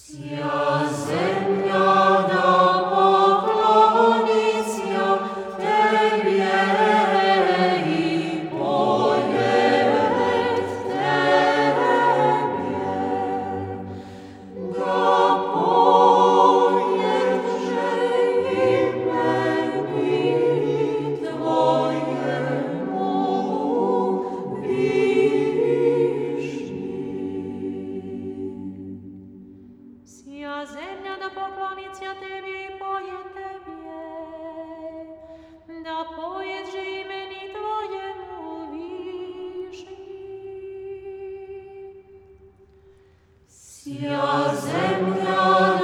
Wsia zemlja da poklonica Tebie i pojet Tebie. Da pojet, że imeni Twojemu wiśni. Wsia zemlja da poklonicja Tebie i poje Tebie, da pojet, że imeni Twojemu wiśni. Wsia zemlja